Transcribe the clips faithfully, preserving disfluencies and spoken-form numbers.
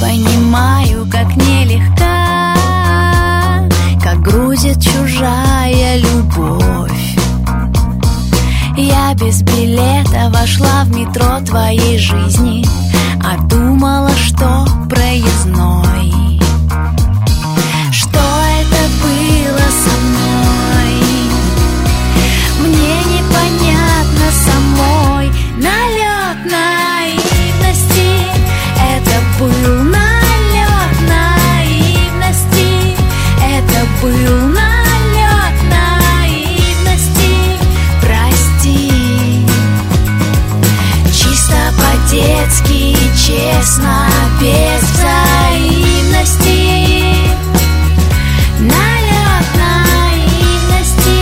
понимаю, как нелегка, как грузит чужая любовь. Я без билета вошла в метро твоей жизни, а думала, что проездной. Что это было со мной? Мне непонятно самой. Налет наивности, это был налет наивности, это был налет наивности. Прости, чисто по-детски, честно, без взаимности. Налет наивности.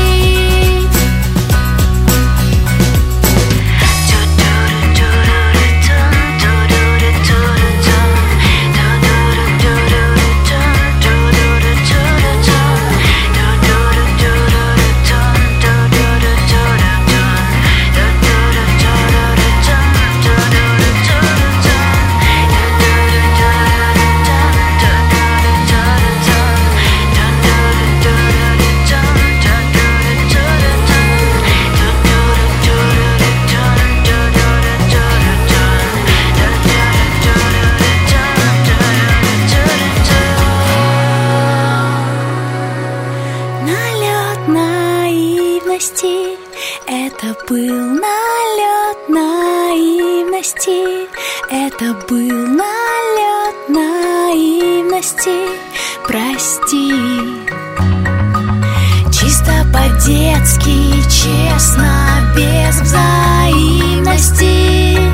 Это был налет наивности, это был налет наивности. Прости, чисто по-детски, честно, без взаимности.